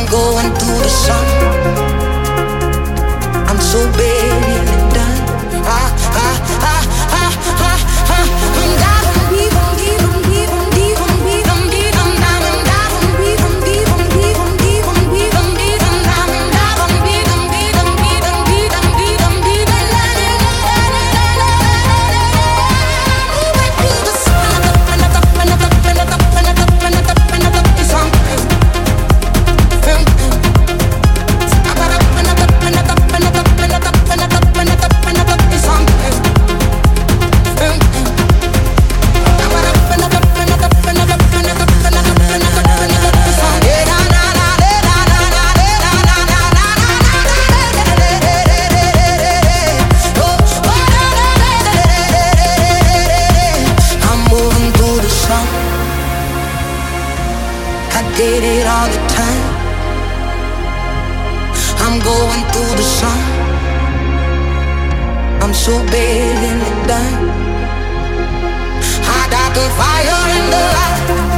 going through the sun. I'm so barely done. I'm diving deep, deep, deep, deep, deep, deep, deep. I'm diving deep, deep, deep, deep, deep, deep, deep. I'm diving deep, deep, deep, deep, deep, deep. Moving through the sun. I did it all the time. I'm going through the sun. I'm so barely done. I got the fire in the light.